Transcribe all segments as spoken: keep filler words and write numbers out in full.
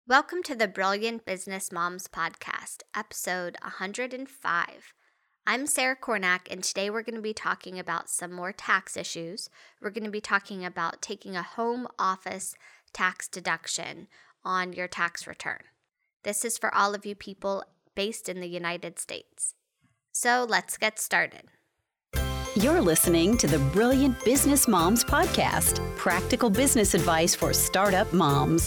Welcome to the Brilliant Business Moms Podcast, episode one hundred five. I'm Sarah Cornack, and today we're going to be talking about some more tax issues. We're going to be talking about taking a home office tax deduction on your tax return. This is for all of you people based in the United States. So let's get started. You're listening to the Brilliant Business Moms Podcast, practical business advice for startup moms.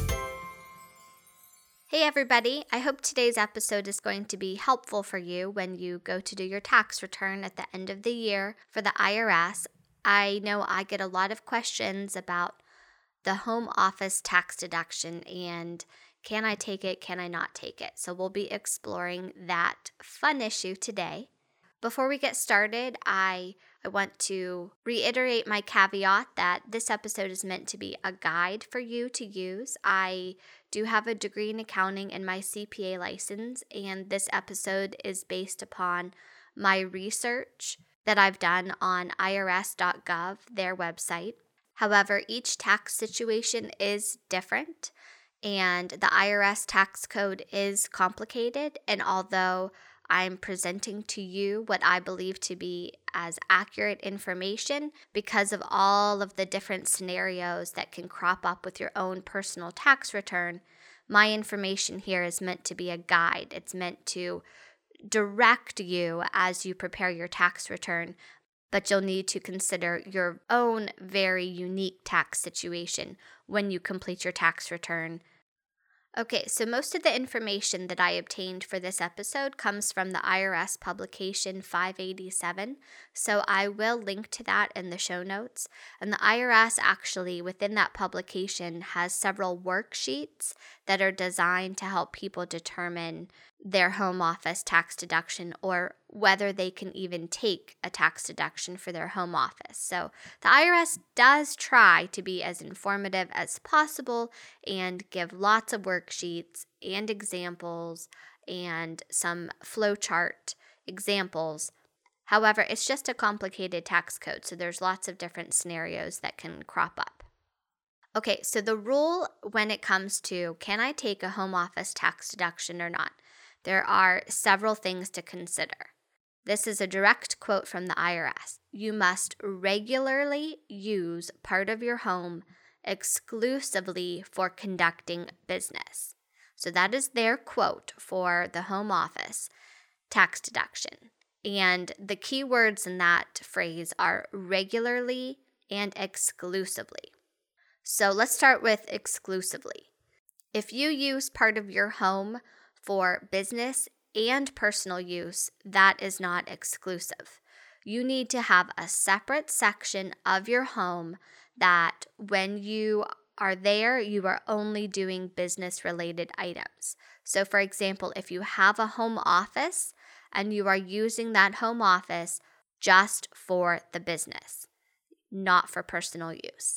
Hey everybody, I hope today's episode is going to be helpful for you when you go to do your tax return at the end of the year for the I R S. I know I get a lot of questions about the home office tax deduction and can I take it, can I not take it? So we'll be exploring that fun issue today. Before we get started, I, I want to reiterate my caveat that this episode is meant to be a guide for you to use. I do have a degree in accounting and my C P A license, and this episode is based upon my research that I've done on I R S dot gov, their website. However, each tax situation is different, and the I R S tax code is complicated, and although I'm presenting to you what I believe to be as accurate information because of all of the different scenarios that can crop up with your own personal tax return. My information here is meant to be a guide. It's meant to direct you as you prepare your tax return, but you'll need to consider your own very unique tax situation when you complete your tax return. Okay, so most of the information that I obtained for this episode comes from the I R S publication five eighty-seven, so I will link to that in the show notes. And the I R S actually, within that publication, has several worksheets that are designed to help people determine their home office tax deduction or whether they can even take a tax deduction for their home office. So the I R S does try to be as informative as possible and give lots of worksheets and examples and some flowchart examples. However, it's just a complicated tax code, so there's lots of different scenarios that can crop up. Okay, so the rule when it comes to can I take a home office tax deduction or not? There are several things to consider. This is a direct quote from the I R S. You must regularly use part of your home exclusively for conducting business. So that is their quote for the home office tax deduction. And the key words in that phrase are regularly and exclusively. So let's start with exclusively. If you use part of your home for business and personal use, that is not exclusive. You need to have a separate section of your home that when you are there, you are only doing business-related items. So for example, if you have a home office and you are using that home office just for the business, not for personal use.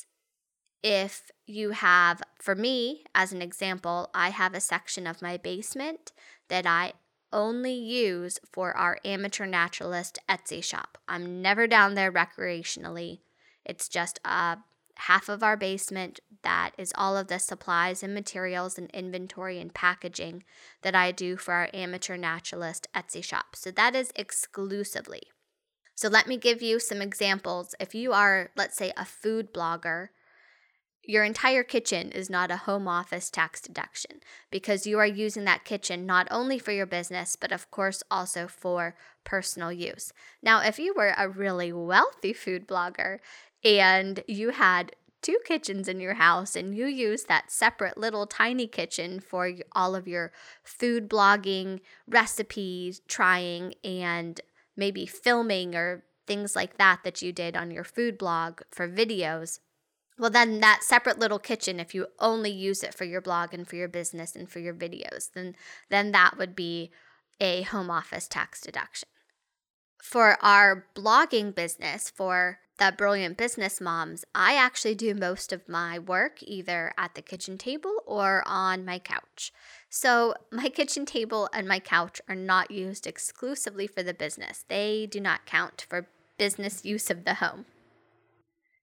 If you have, for me, as an example, I have a section of my basement that I only use for our amateur naturalist Etsy shop. I'm never down there recreationally. It's just a half of our basement that is all of the supplies and materials and inventory and packaging that I do for our amateur naturalist Etsy shop. So that is exclusively. So let me give you some examples. If you are, let's say, a food blogger, your entire kitchen is not a home office tax deduction because you are using that kitchen not only for your business, but of course also for personal use. Now, if you were a really wealthy food blogger and you had two kitchens in your house and you use that separate little tiny kitchen for all of your food blogging, recipes, trying, and maybe filming or things like that that you did on your food blog for videos, well, then that separate little kitchen, if you only use it for your blog and for your business and for your videos, then, then that would be a home office tax deduction. For our blogging business, for the Brilliant Business Moms, I actually do most of my work either at the kitchen table or on my couch. So my kitchen table and my couch are not used exclusively for the business. They do not count for business use of the home.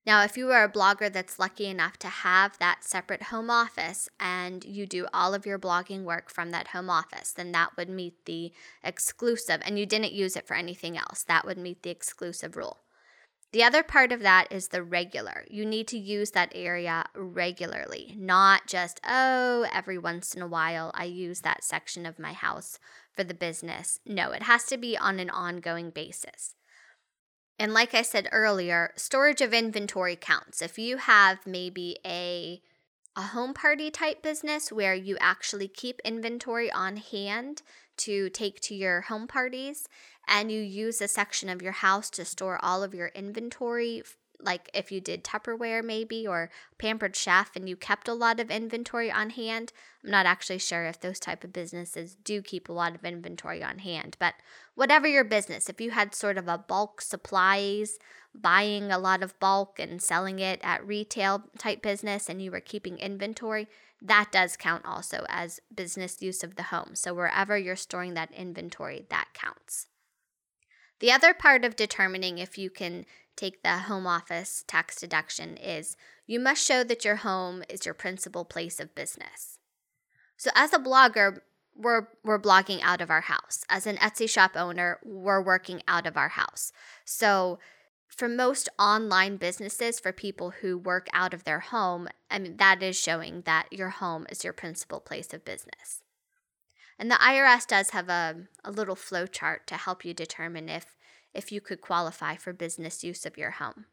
Now, if you are a blogger that's lucky enough to have that separate home office and you do all of your blogging work from that home office, then that would meet the exclusive, and you didn't use it for anything else, that would meet the exclusive rule. The other part of that is the regular. You need to use that area regularly, not just, oh, every once in a while I use that section of my house for the business. No, it has to be on an ongoing basis. And like I said earlier, storage of inventory counts. If you have maybe a, a home party type business where you actually keep inventory on hand to take to your home parties, and you use a section of your house to store all of your inventory, like if you did Tupperware maybe, or Pampered Chef, and you kept a lot of inventory on hand. I'm not actually sure if those type of businesses do keep a lot of inventory on hand, but whatever your business, if you had sort of a bulk supplies, buying a lot of bulk and selling it at retail type business, and you were keeping inventory, that does count also as business use of the home. So wherever you're storing that inventory, that counts. The other part of determining if you can take the home office tax deduction is you must show that your home is your principal place of business. So as a blogger, we're we're blogging out of our house. As an Etsy shop owner, we're working out of our house. So for most online businesses, for people who work out of their home, I mean, that is showing that your home is your principal place of business. And the I R S does have a, a little flow chart to help you determine if, if you could qualify for business use of your home.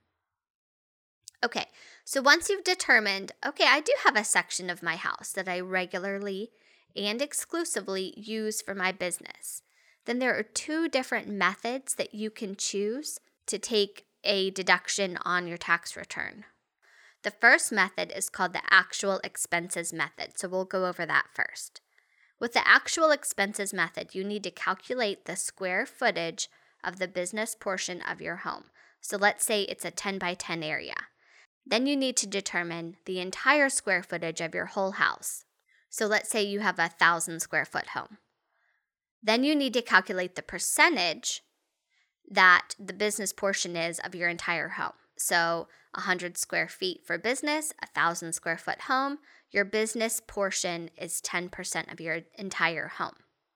Okay, so once you've determined, okay, I do have a section of my house that I regularly and exclusively use for my business, then there are two different methods that you can choose to take a deduction on your tax return. The first method is called the actual expenses method, so we'll go over that first. With the actual expenses method, you need to calculate the square footage of the business portion of your home. So let's say it's a ten by ten area. Then you need to determine the entire square footage of your whole house. So let's say you have a one thousand square foot home. Then you need to calculate the percentage that the business portion is of your entire home. So one hundred square feet for business, a one thousand square foot home, your business portion is ten percent of your entire home.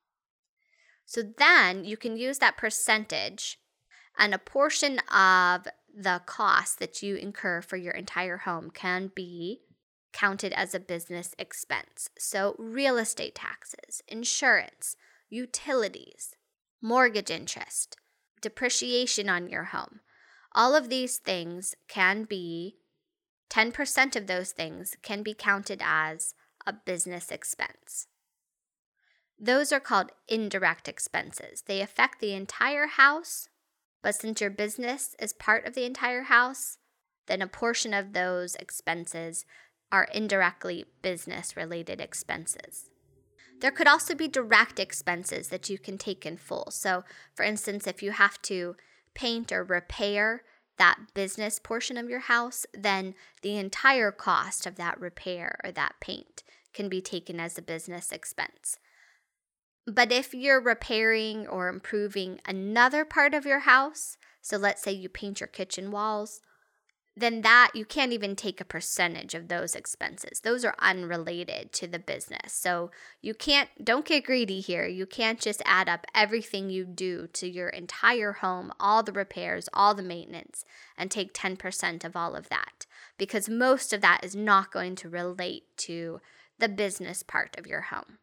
So then you can use that percentage, and a portion of the cost that you incur for your entire home can be counted as a business expense. So real estate taxes, insurance, utilities, mortgage interest, depreciation on your home. All of these things can be, ten percent of those things can be counted as a business expense. Those are called indirect expenses. They affect the entire house, but since your business is part of the entire house, then a portion of those expenses are indirectly business-related expenses. There could also be direct expenses that you can take in full. So, for instance, if you have to paint or repair that business portion of your house, then the entire cost of that repair or that paint can be taken as a business expense. But if you're repairing or improving another part of your house, so let's say you paint your kitchen walls, then that you can't even take a percentage of those expenses. Those are unrelated to the business. So you can't, don't get greedy here. You can't just add up everything you do to your entire home, all the repairs, all the maintenance, and take ten percent of all of that, because most of that is not going to relate to the business part of your home.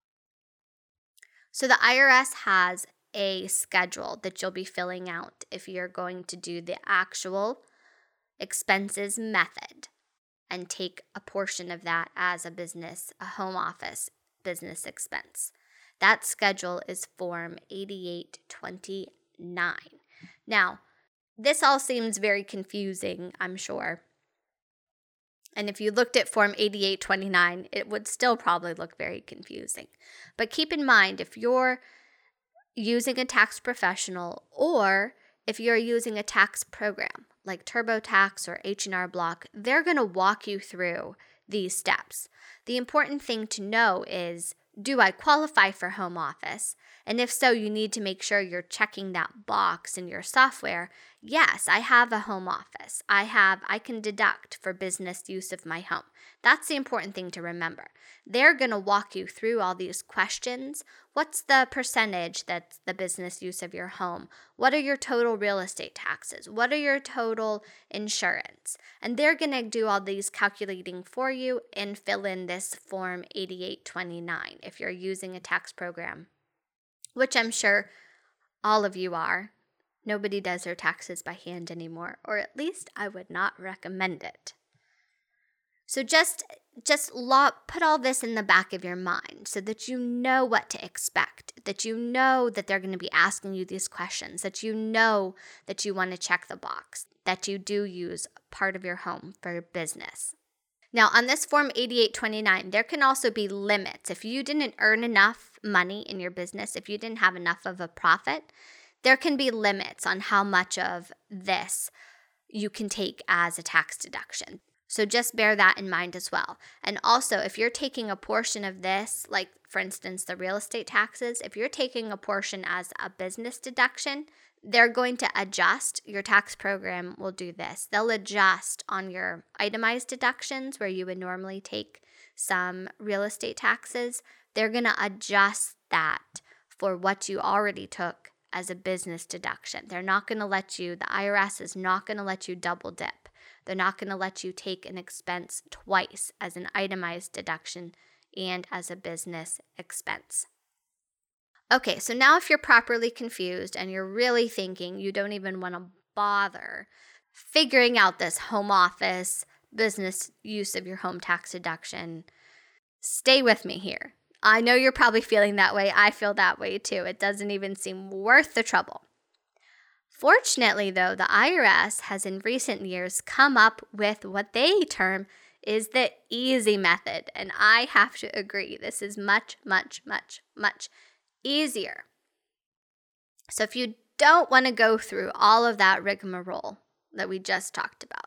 So the I R S has a schedule that you'll be filling out if you're going to do the actual expenses method and take a portion of that as a business, a home office business expense. That schedule is Form eighty-eight twenty-nine. Now, this all seems very confusing, I'm sure. And if you looked at Form eighty-eight twenty-nine, it would still probably look very confusing. But keep in mind, if you're using a tax professional or if you're using a tax program like TurboTax or H and R Block, they're going to walk you through these steps. The important thing to know is, do I qualify for home office? And if so, you need to make sure you're checking that box in your software, Yes, I have a home office. I have, I can deduct for business use of my home. That's the important thing to remember. They're going to walk you through all these questions. What's the percentage that's the business use of your home? What are your total real estate taxes? What are your total insurance? And they're going to do all these calculating for you and fill in this Form eighty-eight twenty-nine if you're using a tax program, which I'm sure all of you are. Nobody does their taxes by hand anymore, or at least I would not recommend it. So just just lo- put all this in the back of your mind so that you know what to expect, that you know that they're going to be asking you these questions, that you know that you want to check the box, that you do use part of your home for business. Now, on this Form eighty-eight twenty-nine, there can also be limits. If you didn't earn enough money in your business, if you didn't have enough of a profit, there can be limits on how much of this you can take as a tax deduction. So just bear that in mind as well. And also, if you're taking a portion of this, like for instance, the real estate taxes, if you're taking a portion as a business deduction, they're going to adjust. Your tax program will do this. They'll adjust on your itemized deductions where you would normally take some real estate taxes. They're going to adjust that for what you already took as a business deduction. They're not going to let you, the I R S is not going to let you double dip. They're not going to let you take an expense twice as an itemized deduction and as a business expense. Okay, so now if you're properly confused and you're really thinking you don't even want to bother figuring out this home office business use of your home tax deduction, stay with me here. I know you're probably feeling that way. I feel that way too. It doesn't even seem worth the trouble. Fortunately, though, the I R S has in recent years come up with what they term is the easy method. And I have to agree, this is much, much, much, much easier. So if you don't want to go through all of that rigmarole that we just talked about,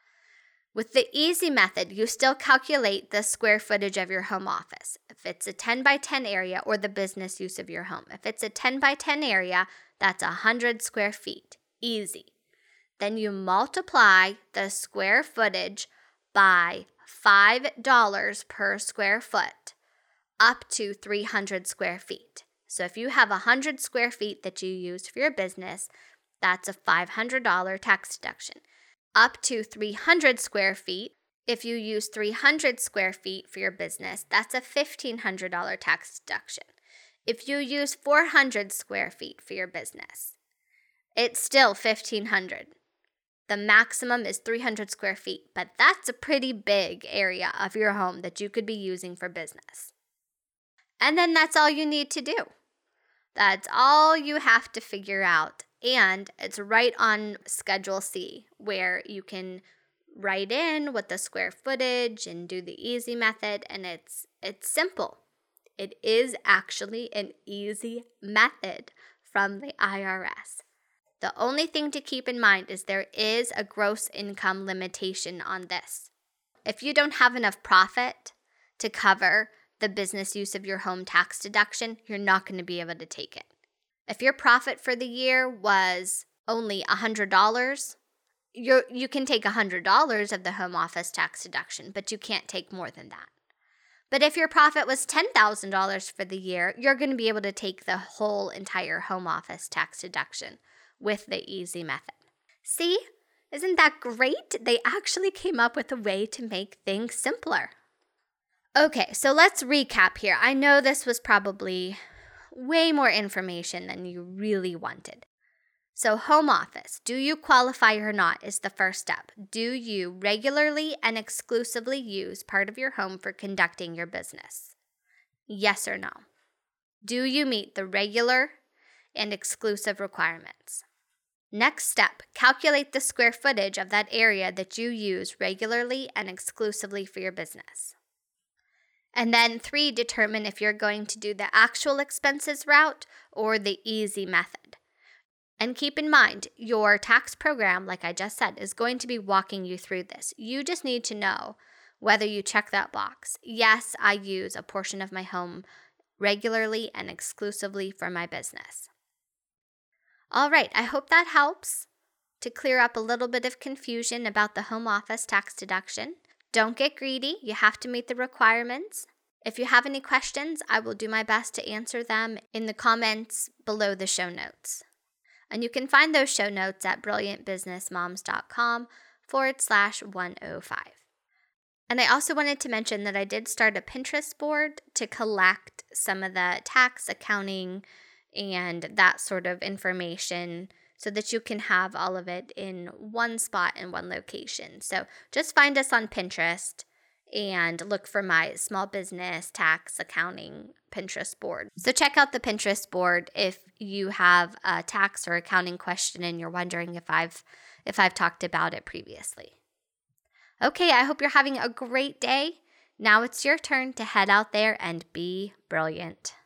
with the easy method, you still calculate the square footage of your home office. If it's a ten by ten area or the business use of your home. If it's a ten by ten area, that's one hundred square feet. Easy. Then you multiply the square footage by five dollars per square foot up to three hundred square feet. So if you have one hundred square feet that you use for your business, that's a five hundred dollars tax deduction. Up to three hundred square feet, if you use three hundred square feet for your business, that's a fifteen hundred dollars tax deduction. If you use four hundred square feet for your business, it's still fifteen hundred dollars. The maximum is three hundred square feet, but that's a pretty big area of your home that you could be using for business. And then that's all you need to do. That's all you have to figure out. And it's right on Schedule C where you can write in what the square footage and do the easy method. And it's it's simple. It is actually an easy method from the I R S. The only thing to keep in mind is there is a gross income limitation on this. If you don't have enough profit to cover the business use of your home tax deduction, you're not going to be able to take it. If your profit for the year was only one hundred dollars, you you can take one hundred dollars of the home office tax deduction, but you can't take more than that. But if your profit was ten thousand dollars for the year, you're going to be able to take the whole entire home office tax deduction with the easy method. See? Isn't that great? They actually came up with a way to make things simpler. Okay, so let's recap here. I know this was probably way more information than you really wanted. So home office, do you qualify or not is the first step. Do you regularly and exclusively use part of your home for conducting your business? Yes or no? Do you meet the regular and exclusive requirements? Next step, calculate the square footage of that area that you use regularly and exclusively for your business. And then three, determine if you're going to do the actual expenses route or the easy method. And keep in mind, your tax program, like I just said, is going to be walking you through this. You just need to know whether you check that box. Yes, I use a portion of my home regularly and exclusively for my business. All right, I hope that helps. to clear up a little bit of confusion about the home office tax deduction. Don't get greedy. You have to meet the requirements. If you have any questions, I will do my best to answer them in the comments below the show notes. And you can find those show notes at brilliantbusinessmoms.com forward slash 105. And I also wanted to mention that I did start a Pinterest board to collect some of the tax, accounting, and that sort of information so that you can have all of it in one spot in one location. So just find us on Pinterest and look for my small business tax accounting Pinterest board. So check out the Pinterest board if you have a tax or accounting question and you're wondering if I've if I've talked about it previously. Okay, I hope you're having a great day. Now it's your turn to head out there and be brilliant.